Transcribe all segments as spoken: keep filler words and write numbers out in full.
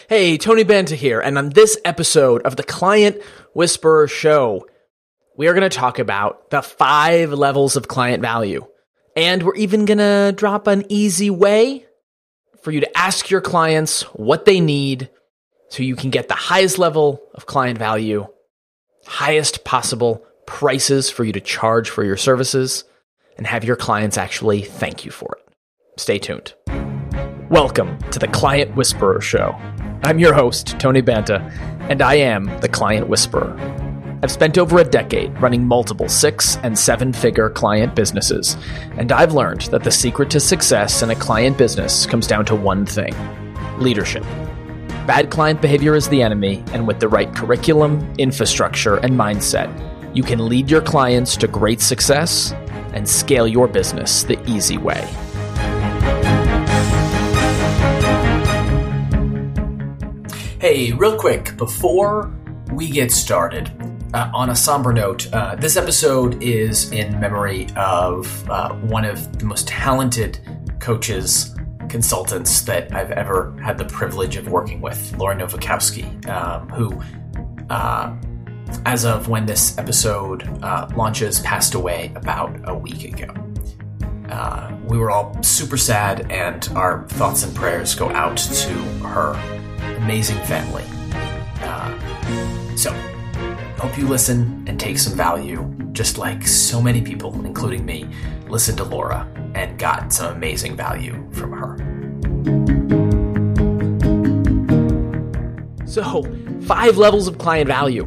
Hey, Tony Banta here, and on this episode of the Client Whisperer Show, we are going to talk about the five levels of client value. And we're even going to drop an easy way for you to ask your clients what they need so you can get the highest level of client value, highest possible prices for you to charge for your services, and have your clients actually thank you for it. Stay tuned. Welcome to the Client Whisperer Show. I'm your host, Tony Banta, and I am the Client Whisperer. I've spent over a decade running multiple six and seven-figure client businesses, and I've learned that the secret to success in a client business comes down to one thing: leadership. Bad client behavior is the enemy, and with the right curriculum, infrastructure, and mindset, you can lead your clients to great success and scale your business the easy way. Hey, real quick, before we get started, uh, on a somber note, uh, this episode is in memory of uh, one of the most talented coaches, consultants that I've ever had the privilege of working with, Laurie Novakowski, um, who, uh, as of when this episode uh, launches, passed away about a week ago. Uh, we were all super sad, and our thoughts and prayers go out to her amazing family. Uh, so, hope you listen and take some value, just like so many people, including me, listened to Laura and got some amazing value from her. So, five levels of client value.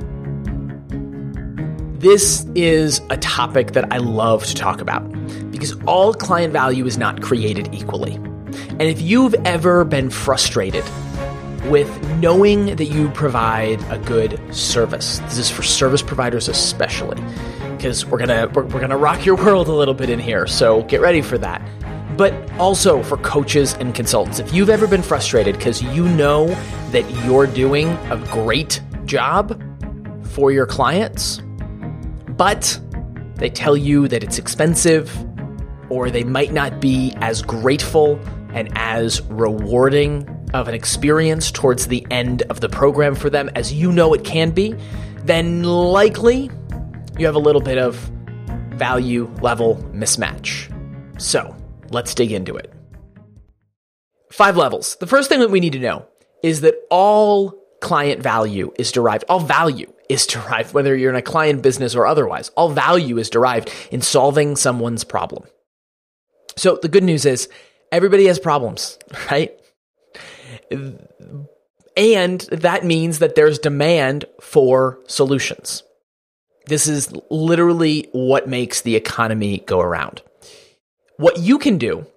This is a topic that I love to talk about because all client value is not created equally. And if you've ever been frustrated with knowing that you provide a good service, this is for service providers especially, because we're gonna we're, we're gonna rock your world a little bit in here, so get ready for that. But also for coaches and consultants, if you've ever been frustrated because you know that you're doing a great job for your clients, but they tell you that it's expensive, or they might not be as grateful and as rewarding of an experience towards the end of the program for them as you know it can be, then likely you have a little bit of value level mismatch. So let's dig into it. Five levels. The first thing that we need to know is that all client value is derived, all value is derived, whether you're in a client business or otherwise, all value is derived in solving someone's problem. So the good news is everybody has problems, right? And that means that there's demand for solutions. This is literally what makes the economy go around. What you can do,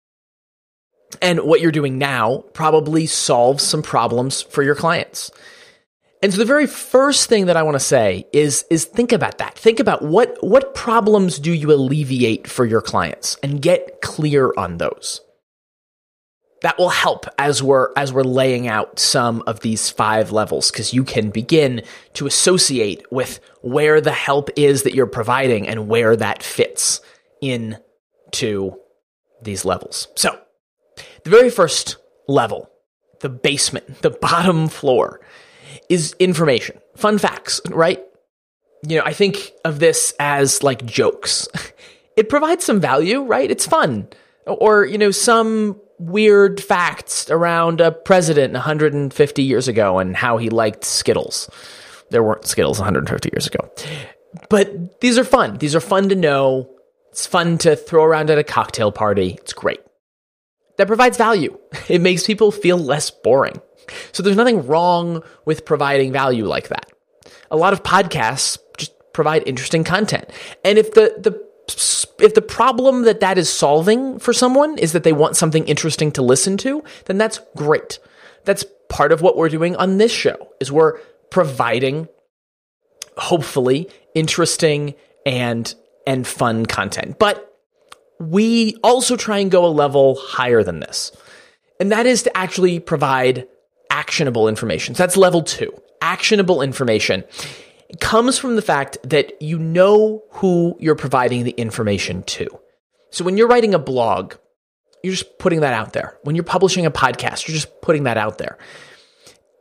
and what you're doing now, probably solves some problems for your clients. And so the very first thing that I want to say is, is think about that. Think about what, what problems do you alleviate for your clients, and get clear on those. That will help as we're as we're laying out some of these five levels, because you can begin to associate with where the help is that you're providing and where that fits into these levels. So, the very first level, the basement, the bottom floor, is information. Fun facts, right? You know, I think of this as like jokes. It provides some value, right? It's fun. Or, you know, some weird facts around a president one hundred fifty years ago and how he liked Skittles. There weren't Skittles one hundred fifty years ago. But these are fun. These are fun to know. It's fun to throw around at a cocktail party. It's great. That provides value. It makes people feel less boring. So there's nothing wrong with providing value like that. A lot of podcasts just provide interesting content. And if the, the If the problem that that is solving for someone is that they want something interesting to listen to, then that's great. That's part of what we're doing on this show, is we're providing, hopefully, interesting and and fun content. But we also try and go a level higher than this. And that is to actually provide actionable information. So that's level two, actionable information. It comes from the fact that you know who you're providing the information to. So when you're writing a blog, you're just putting that out there. When you're publishing a podcast, you're just putting that out there.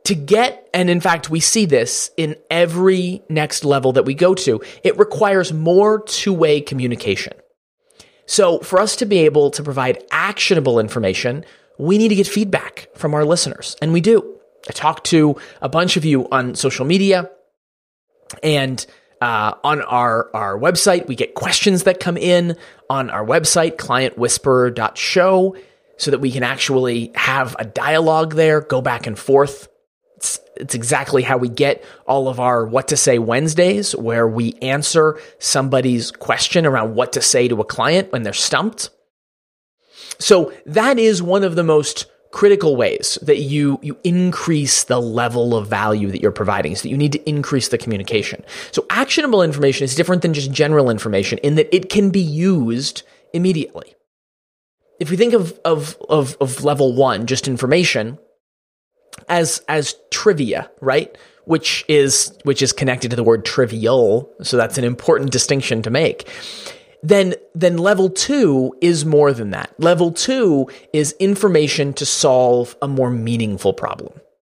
To get, and in fact, we see this in every next level that we go to, it requires more two-way communication. So for us to be able to provide actionable information, we need to get feedback from our listeners, and we do. I talk to a bunch of you on social media, and uh, on our, our website, we get questions that come in on our website, client whisperer dot show, so that we can actually have a dialogue there, go back and forth. It's, it's exactly how we get all of our What to Say Wednesdays, where we answer somebody's question around what to say to a client when they're stumped. So that is one of the most critical ways that you, you increase the level of value that you're providing, is that you need to increase the communication. So actionable information is different than just general information in that it can be used immediately. If we think of, of, of, of level one, just information, as as trivia, right? Which is which is connected to the word trivial, so that's an important distinction to make. Then then level two is more than that. Level two is information to solve a more meaningful problem.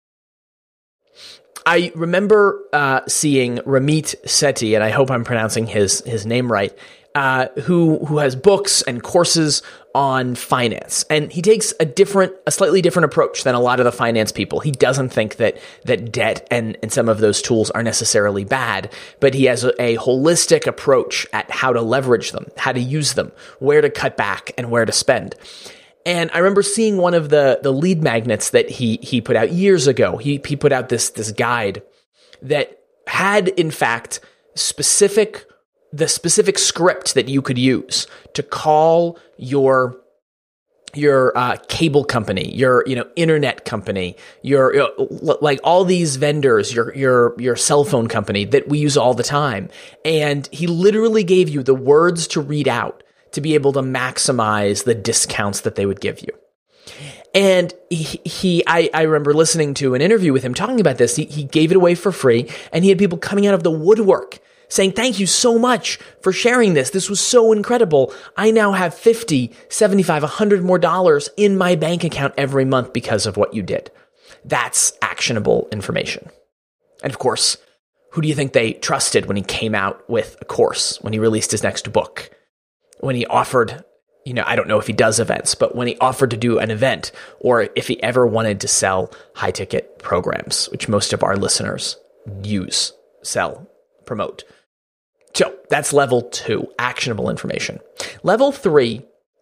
I remember uh, seeing Ramit Sethi, and I hope I'm pronouncing his his name right, uh, who who has books and courses on finance, and he takes a different, a slightly different approach than a lot of the finance people. He doesn't think that that debt and and some of those tools are necessarily bad, but he has a, a holistic approach at how to leverage them, how to use them, where to cut back, and where to spend. And I remember seeing one of the the lead magnets that he he put out years ago. He he put out this this guide that had, in fact, specific the specific script that you could use to call your your uh, cable company, your you know internet company, your, your like all these vendors, your your your cell phone company that we use all the time. And he literally gave you the words to read out to be able to maximize the discounts that they would give you. And he, he I, I remember listening to an interview with him talking about this. He, he gave it away for free, and he had people coming out of the woodwork saying, "Thank you so much for sharing this. This was so incredible. I now have fifty, seventy-five, one hundred more dollars in my bank account every month because of what you did." That's actionable information. And of course, who do you think they trusted when he came out with a course, when he released his next book, when he offered, you know, I don't know if he does events, but when he offered to do an event, or if he ever wanted to sell high ticket programs, which most of our listeners use, sell, promote. So that's level two, actionable information. Level three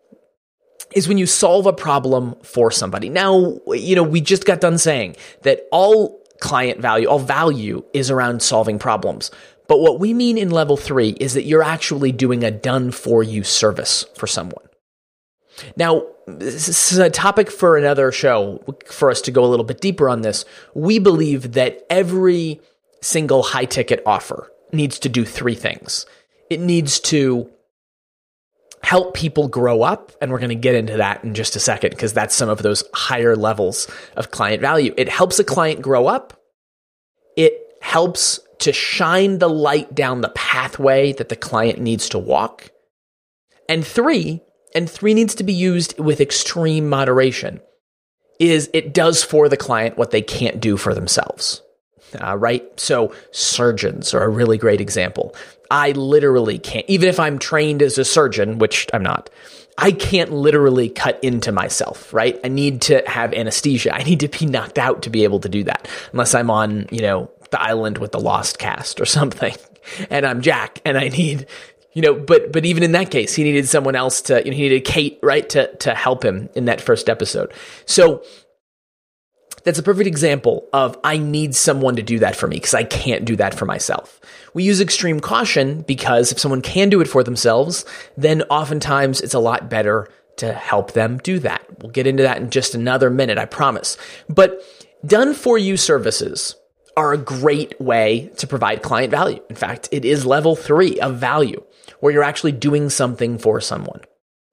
is when you solve a problem for somebody. Now, you know, we just got done saying that all client value, all value is around solving problems. But what we mean in level three is that you're actually doing a done-for-you service for someone. Now, this is a topic for another show, for us to go a little bit deeper on this. We believe that every single high-ticket offer needs to do three things. It needs to help people grow up, and we're going to get into that in just a second, because that's some of those higher levels of client value. It helps a client grow up. It helps to shine the light down the pathway that the client needs to walk. And three, and three needs to be used with extreme moderation, is it does for the client what they can't do for themselves. Uh, right? So surgeons are a really great example. I literally can't, even if I'm trained as a surgeon, which I'm not, I can't literally cut into myself, right? I need to have anesthesia. I need to be knocked out to be able to do that, unless I'm on, you know, the island with the lost cast or something, and I'm Jack, and I need, you know, but but even in that case, he needed someone else to, you know, he needed Kate, right, to to help him in that first episode. So that's a perfect example of I need someone to do that for me because I can't do that for myself. We use extreme caution because if someone can do it for themselves, then oftentimes it's a lot better to help them do that. We'll get into that in just another minute, I promise. But done-for-you services are a great way to provide client value. In fact, it is level three of value, where you're actually doing something for someone.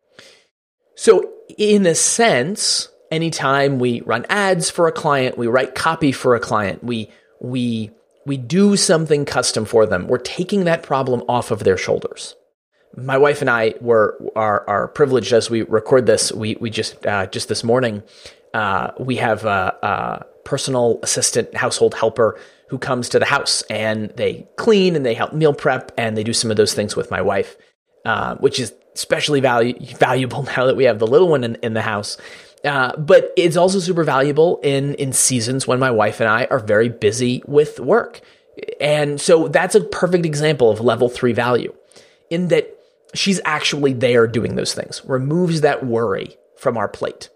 So in a sense, anytime we run ads for a client, we write copy for a client, we we we do something custom for them, we're taking that problem off of their shoulders. My wife and I were are are privileged as we record this. We we just uh, just this morning uh, we have a, a personal assistant, household helper who comes to the house, and they clean and they help meal prep and they do some of those things with my wife, uh, which is especially value, valuable now that we have the little one in, in the house. Uh, but it's also super valuable in, in seasons when my wife and I are very busy with work. And so that's a perfect example of level three value, in that she's actually there doing those things, removes that worry from our plate.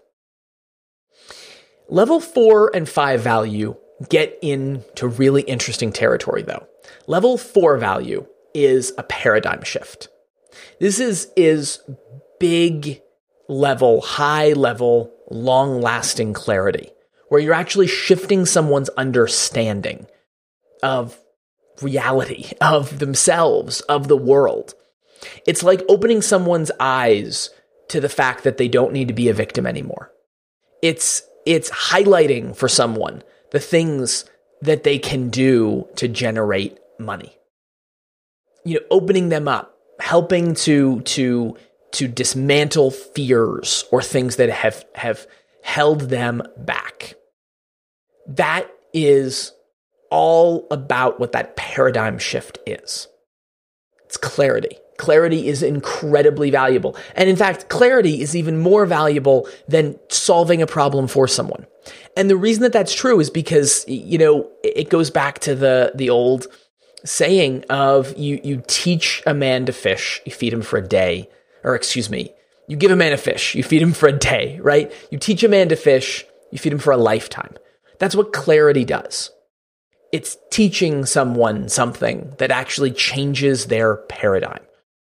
Level four and five value get into really interesting territory, though. Level four value is a paradigm shift. This is, is big level, high level, long lasting clarity, where you're actually shifting someone's understanding of reality, of themselves, of the world. It's like opening someone's eyes to the fact that they don't need to be a victim anymore. It's, it's highlighting for someone the things that they can do to generate money. You know, opening them up, helping to, to, to dismantle fears or things that have, have held them back. That is all about what that paradigm shift is. It's clarity. Clarity is incredibly valuable. And in fact, clarity is even more valuable than solving a problem for someone. And the reason that that's true is because, you know, it goes back to the, the old saying of you, you teach a man to fish, you feed him for a day, or excuse me, you give a man a fish, you feed him for a day, right? You teach a man to fish, you feed him for a lifetime. That's what clarity does. It's teaching someone something that actually changes their paradigm.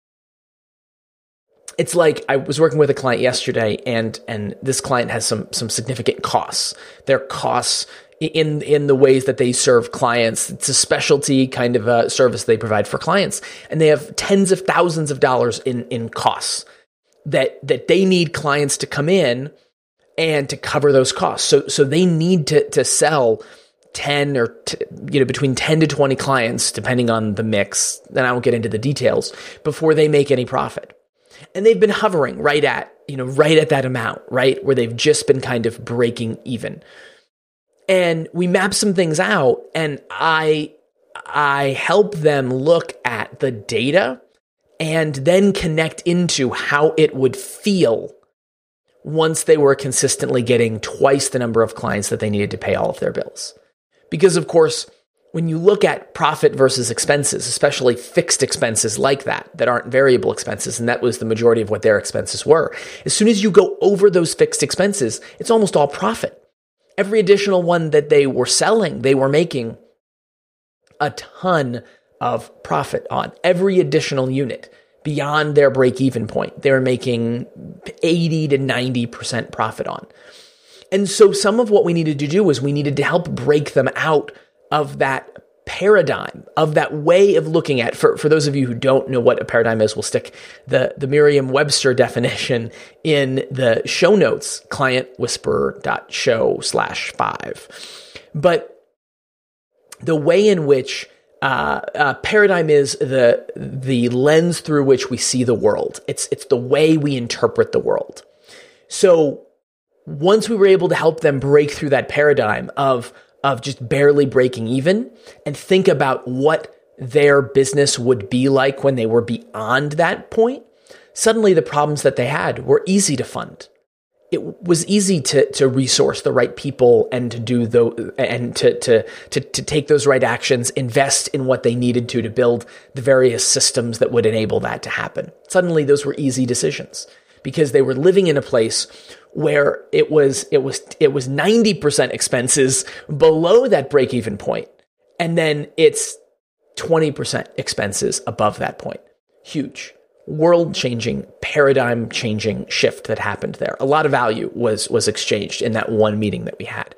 It's like I was working with a client yesterday, and and this client has some some significant costs. Their costs in in the ways that they serve clients. It's a specialty kind of a service they provide for clients, and they have tens of thousands of dollars in in costs that that they need clients to come in and to cover those costs. So so they need to to sell ten or t- you know between ten to twenty clients, depending on the mix. Then I won't get into the details, before they make any profit. And they've been hovering right at, you know, right at that amount, right? Where they've just been kind of breaking even. And we map some things out, and I, I help them look at the data and then connect into how it would feel once they were consistently getting twice the number of clients that they needed to pay all of their bills. Because of course, when you look at profit versus expenses, especially fixed expenses like that, that aren't variable expenses, and that was the majority of what their expenses were, as soon as you go over those fixed expenses, it's almost all profit. Every additional one that they were selling, they were making a ton of profit on. Every additional unit beyond their break-even point, they were making eighty to ninety percent profit on. And so some of what we needed to do was we needed to help break them out of that paradigm, of that way of looking at, for, for those of you who don't know what a paradigm is, we'll stick the, the Merriam-Webster definition in the show notes, clientwhisperer.show slash five. But the way in which uh, uh, paradigm is the, the lens through which we see the world. It's, it's the way we interpret the world. So once we were able to help them break through that paradigm of of just barely breaking even, and think about what their business would be like when they were beyond that point, suddenly the problems that they had were easy to fund. It was easy to to resource the right people and to do the and to to to to take those right actions, invest in what they needed to to build the various systems that would enable that to happen. Suddenly those were easy decisions, because they were living in a place where it was it was it was ninety percent expenses below that break-even point, and then it's twenty percent expenses above that point. Huge, world-changing, paradigm-changing shift that happened there. A lot of value was was exchanged in that one meeting that we had.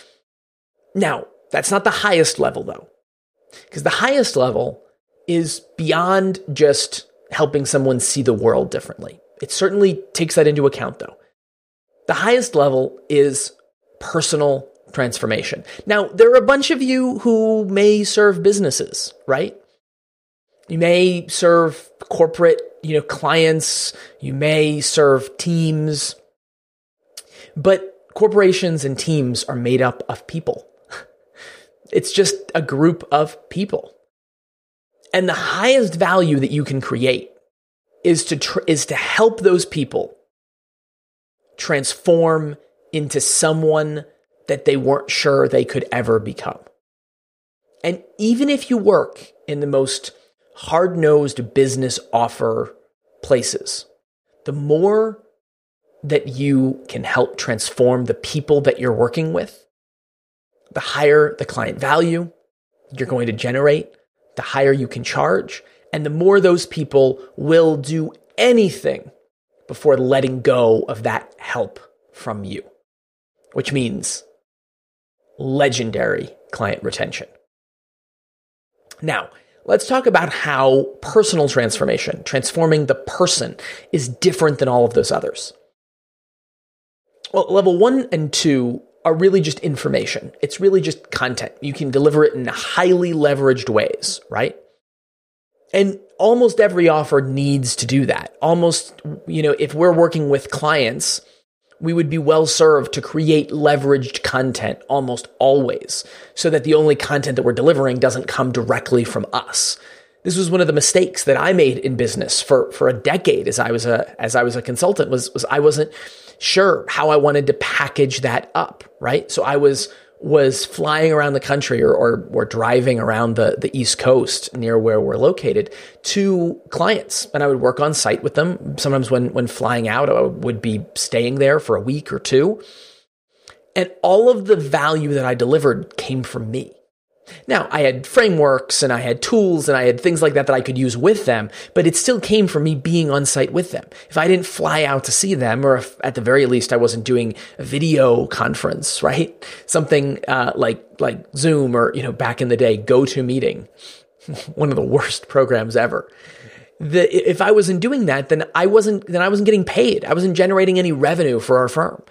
Now, that's not the highest level, though, because the highest level is beyond just helping someone see the world differently. It certainly takes that into account, though. The highest level is personal transformation. Now, there are a bunch of you who may serve businesses, right? You may serve corporate, you know, clients. You may serve teams. But Corporations and teams are made up of people. It's just a group of people. And the highest value that you can create is to tr- is to help those people transform into someone that they weren't sure they could ever become. And even if you work in the most hard-nosed business offer places, the more that you can help transform the people that you're working with, the higher the client value you're going to generate, the higher you can charge, and the more those people will do anything before letting go of that help from you, which means legendary client retention. Now, let's talk about how personal transformation, transforming the person, is different than all of those others. Well, level one and two are really just information. It's really just content. You can deliver it in highly leveraged ways, right? And almost every offer needs to do that. Almost, you know, if we're working with clients, we would be well served to create leveraged content almost always, so that the only content that we're delivering doesn't come directly from us. This was one of the mistakes that I made in business for, for a decade as I was a as I was a consultant, was, was I wasn't sure how I wanted to package that up, right? So I was was flying around the country or or, or driving around the, the East Coast near where we're located to clients. And I would work on site with them. Sometimes when, when flying out, I would be staying there for a week or two. And all of the value that I delivered came from me. Now, I had frameworks and I had tools and I had things like that that I could use with them, but it still came from me being on site with them. If I didn't fly out to see them, or if at the very least I wasn't doing a video conference, right? Something uh, like like Zoom, or, you know, back in the day, GoToMeeting, one of the worst programs ever. The, if I wasn't doing that, then I wasn't then I wasn't getting paid. I wasn't generating any revenue for our firm.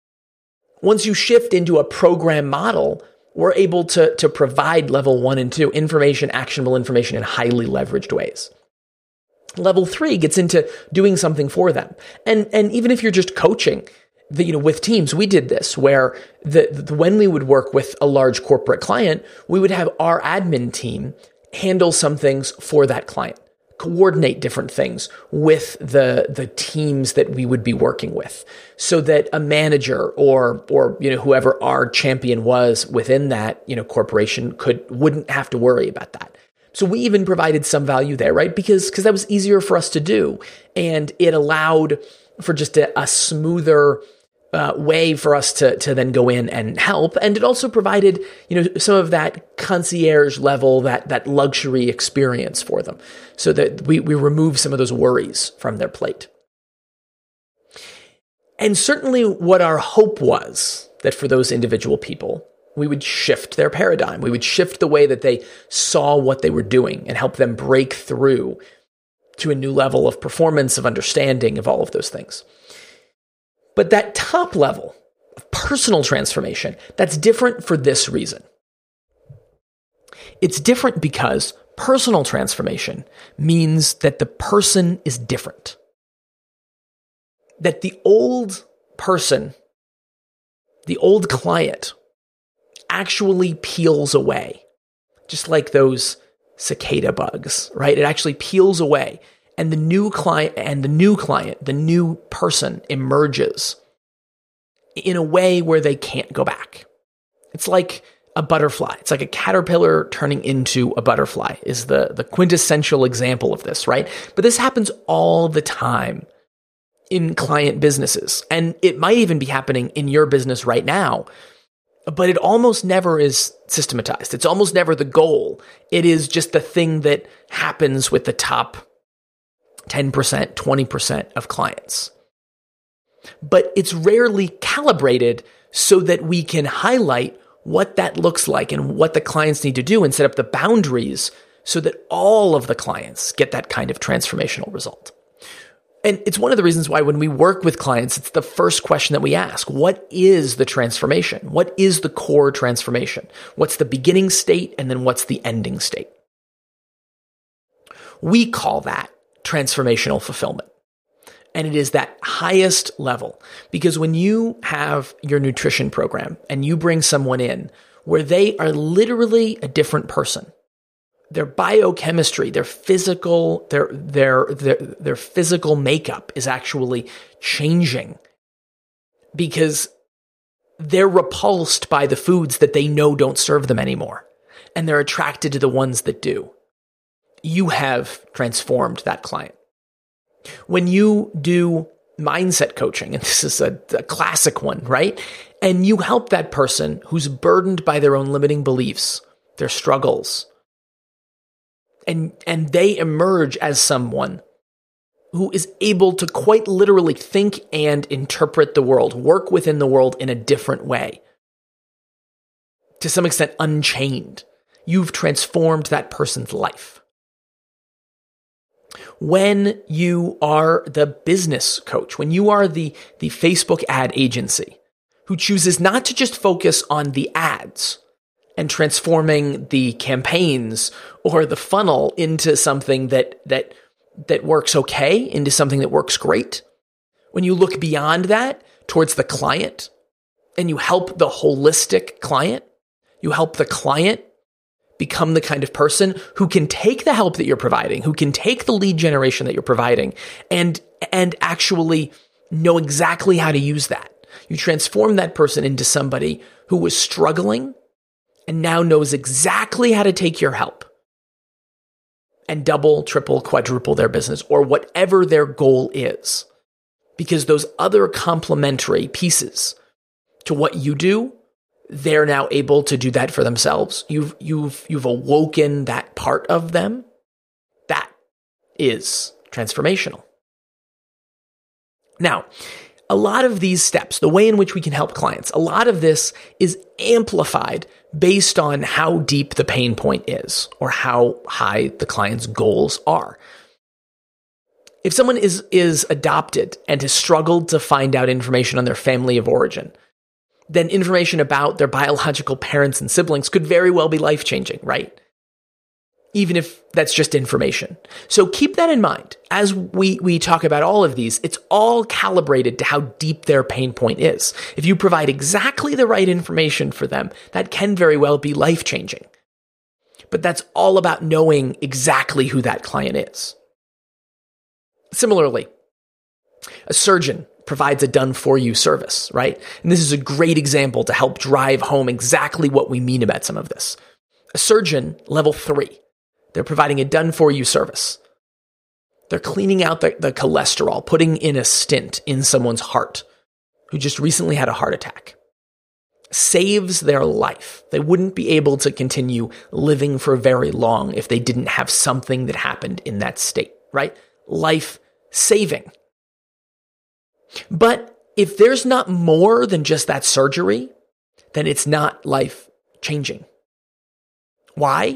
Once you shift into a program model, we're able to, to provide level one and two, information, actionable information, in highly leveraged ways. Level three gets into doing something for them. And, and even if you're just coaching, the, you know, with teams, we did this where the, the, when we would work with a large corporate client, we would have our admin team handle some things for that client, coordinate different things with the the teams that we would be working with, so that a manager or or you know whoever our champion was within that you know corporation could wouldn't have to worry about that. So we even provided some value there, right? Because because that was easier for us to do, and it allowed for just a, a smoother Uh, way for us to to then go in and help. And it also provided, you know, some of that concierge level, that that luxury experience for them, so that we we remove some of those worries from their plate. And certainly what our hope was that for those individual people, we would shift their paradigm. We would shift the way that they saw what they were doing and help them break through to a new level of performance, of understanding, of all of those things. But that top level of personal transformation, that's different for this reason. It's different because personal transformation means that the person is different. That the old person, the old client, actually peels away, just like those cicada bugs, right? It actually peels away. And the new client and the new client, the new person emerges in a way where they can't go back. It's like a butterfly. It's like a caterpillar turning into a butterfly is the, the quintessential example of this, right? But this happens all the time in client businesses. And it might even be happening in your business right now, but it almost never is systematized. It's almost never the goal. It is just the thing that happens with the top ten percent, twenty percent of clients. But it's rarely calibrated so that we can highlight what that looks like and what the clients need to do and set up the boundaries so that all of the clients get that kind of transformational result. And it's one of the reasons why when we work with clients, it's the first question that we ask. What is the transformation? What is the core transformation? What's the beginning state? And then what's the ending state? We call that transformational fulfillment. And it is that highest level, because when you have your nutrition program and you bring someone in where they are literally a different person, their biochemistry, their physical, their, their, their, their physical makeup is actually changing because they're repulsed by the foods that they know don't serve them anymore. And they're attracted to the ones that do. You have transformed that client. When you do mindset coaching, and this is a, a classic one, right? And you help that person who's burdened by their own limiting beliefs, their struggles, and, and they emerge as someone who is able to quite literally think and interpret the world, work within the world in a different way, to some extent unchained. You've transformed that person's life. When you are the business coach, when you are the, the Facebook ad agency who chooses not to just focus on the ads and transforming the campaigns or the funnel into something that, that, that works okay, into something that works great, when you look beyond that towards the client and you help the holistic client, you help the client become the kind of person who can take the help that you're providing, who can take the lead generation that you're providing, and, and actually know exactly how to use that. You transform that person into somebody who was struggling and now knows exactly how to take your help and double, triple, quadruple their business or whatever their goal is. Because those other complementary pieces to what you do, they're now able to do that for themselves. You've, you've, you've awoken that part of them. That is transformational. Now, a lot of these steps, the way in which we can help clients, a lot of this is amplified based on how deep the pain point is or how high the client's goals are. If someone is, is adopted and has struggled to find out information on their family of origin, then information about their biological parents and siblings could very well be life-changing, right? Even if that's just information. So keep that in mind. As we, we talk about all of these, it's all calibrated to how deep their pain point is. If you provide exactly the right information for them, that can very well be life-changing. But that's all about knowing exactly who that client is. Similarly, a surgeon provides a done-for-you service, right? And this is a great example to help drive home exactly what we mean about some of this. A surgeon, level three, they're providing a done-for-you service. They're cleaning out the, the cholesterol, putting in a stent in someone's heart who just recently had a heart attack. Saves their life. They wouldn't be able to continue living for very long if they didn't have something that happened in that state, right? Life-saving. But if there's not more than just that surgery, then it's not life-changing. Why?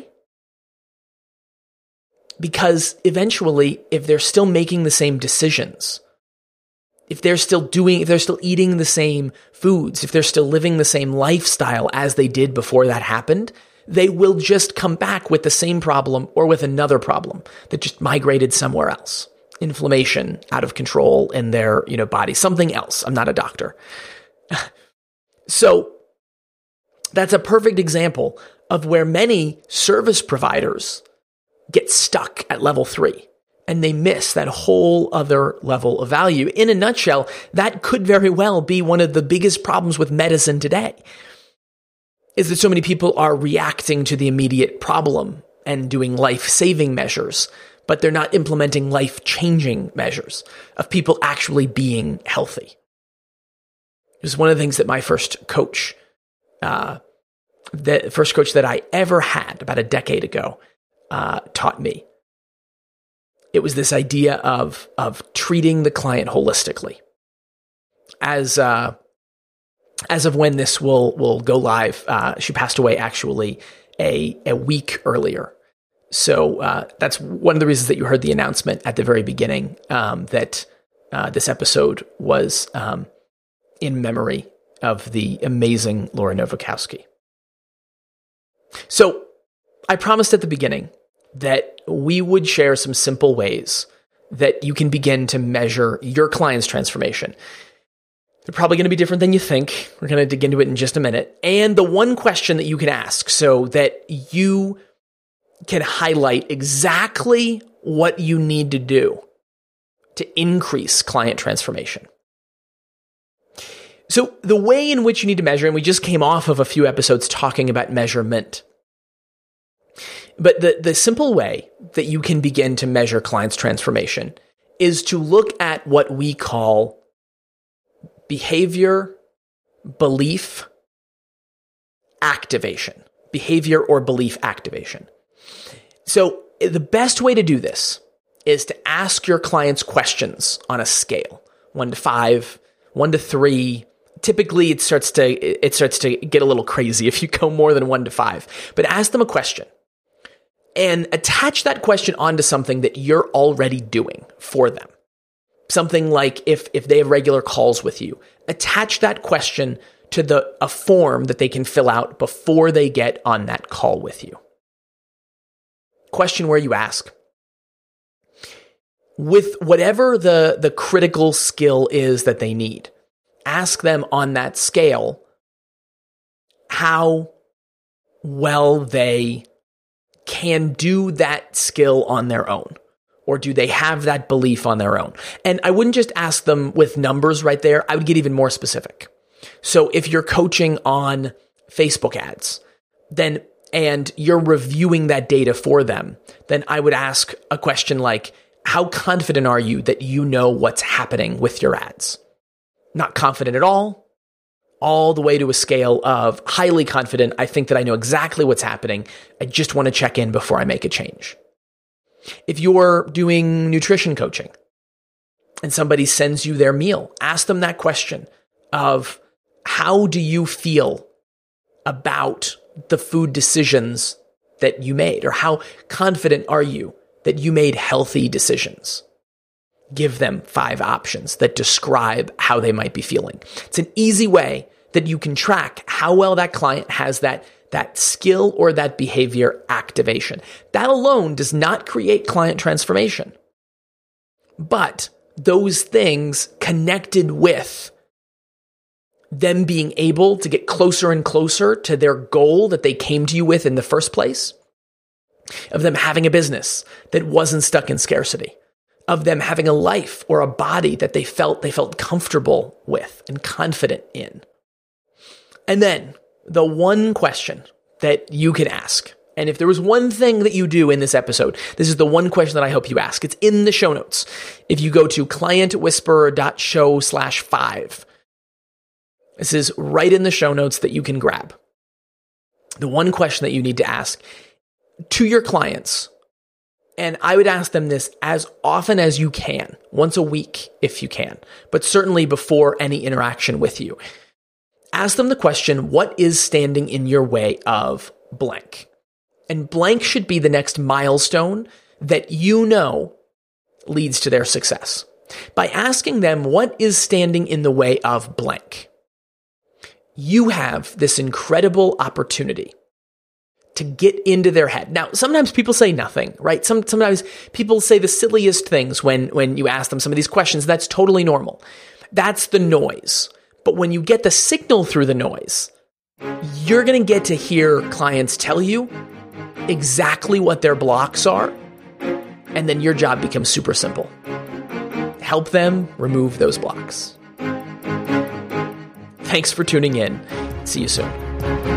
Because eventually, if they're still making the same decisions, if they're still doing, if they're still eating the same foods, if they're still living the same lifestyle as they did before that happened, they will just come back with the same problem or with another problem that just migrated somewhere else. Inflammation out of control in their, you know, body, something else. I'm not a doctor. So that's a perfect example of where many service providers get stuck at level three and they miss that whole other level of value. In a nutshell, that could very well be one of the biggest problems with medicine today, is that so many people are reacting to the immediate problem and doing life-saving measures, but they're not implementing life-changing measures of people actually being healthy. It was one of the things that my first coach, uh, the first coach that I ever had about a decade ago, uh, taught me. It was this idea of, of treating the client holistically. As, uh, as of when this will, will go live, uh, she passed away actually a, a week earlier. So uh, that's one of the reasons that you heard the announcement at the very beginning, um, that uh, this episode was um, in memory of the amazing Laura Nowakowski. So I promised at the beginning that we would share some simple ways that you can begin to measure your client's transformation. They're probably going to be different than you think. We're going to dig into it in just a minute. And the one question that you can ask so that you can highlight exactly what you need to do to increase client transformation. So the way in which you need to measure, and we just came off of a few episodes talking about measurement, but the, the simple way that you can begin to measure clients' transformation is to look at what we call behavior, belief, activation. Behavior or belief activation. So the best way to do this is to ask your clients questions on a scale, one to five, one to three. Typically, it starts to it starts to get a little crazy if you go more than one to five. But ask them a question and attach that question onto something that you're already doing for them. Something like if if they have regular calls with you, attach that question to the a form that they can fill out before they get on that call with you. Question where you ask, with whatever the, the critical skill is that they need, ask them on that scale how well they can do that skill on their own. Or do they have that belief on their own? And I wouldn't just ask them with numbers right there. I would get even more specific. So if you're coaching on Facebook ads, then and you're reviewing that data for them, then I would ask a question like, how confident are you that you know what's happening with your ads? Not confident at all, all the way to a scale of highly confident. I think that I know exactly what's happening. I just want to check in before I make a change. If you're doing nutrition coaching and somebody sends you their meal, ask them that question of how do you feel about the food decisions that you made, or how confident are you that you made healthy decisions? Give them five options that describe how they might be feeling. It's an easy way that you can track how well that client has that that skill or that behavior activation. That alone does not create client transformation. But those things connected with them being able to get closer and closer to their goal that they came to you with in the first place, of them having a business that wasn't stuck in scarcity, of them having a life or a body that they felt they felt comfortable with and confident in. And then the one question that you can ask, and if there was one thing that you do in this episode, this is the one question that I hope you ask. It's in the show notes. If you go to clientwhisperer.show slash five, this is right in the show notes that you can grab. The one question that you need to ask to your clients, and I would ask them this as often as you can, once a week if you can, but certainly before any interaction with you. Ask them the question, what is standing in your way of blank? And blank should be the next milestone that you know leads to their success. By asking them, what is standing in the way of blank? You have this incredible opportunity to get into their head. Now, sometimes people say nothing, right? Some, sometimes people say the silliest things when, when you ask them some of these questions. That's totally normal. That's the noise. But when you get the signal through the noise, you're going to get to hear clients tell you exactly what their blocks are. And then your job becomes super simple. Help them remove those blocks. Thanks for tuning in. See you soon.